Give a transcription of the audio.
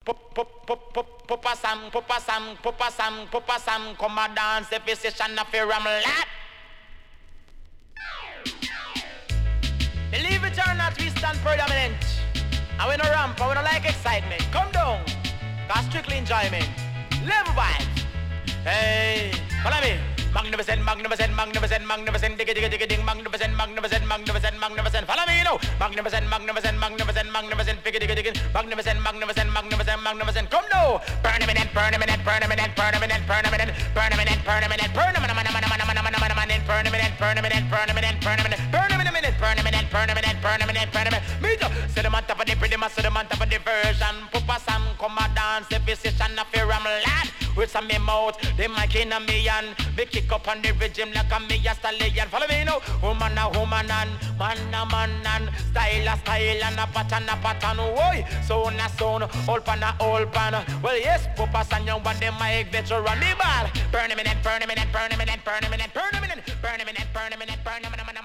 Papa Sam, come a dance, if it's a shan of your lap. Believe it or not, we stand predominant. And we no ramp, and we no like excitement. Come down, cause strictly enjoyment. Level vibes. Hey, follow me. Magnificent, magnificent, magnificent, magnificent, digga digga digga ding, magnificent, magnificent, magnificent, magnificent. Follow me, you know. Magnificent, magnificent, magnificent, magnificent, digga digga digga. Magnificent, magnificent, magnificent, magnificent. Come now. Burn a minute, burn a minute, burn a minute, burn a minute, burn a minute, burn a minute, burn a minute, burn a minute, burn a minute, burn a minute, burn a minute, burn a minute, burn a minute, burn a minute, burn a minute, burn a minute, burn a minute, burn a minute. Me too. Sit them on top of the pretty much, sit them on top of the version. Papa Sam come a dance, if it's a shan of your lad. With some mouth, the mic in a me and me kick up on the rhythm like a me a stallion. Follow me now. Woman and man and style a style and a pattern. Oi, sound a sound, all pan a all pan. Well yes, Papa San young one the mic veteran the ball. Burn a minute, burn a minute, burn a minute, burn a minute, burn a minute, burn a minute, burn a minute, burn a minute.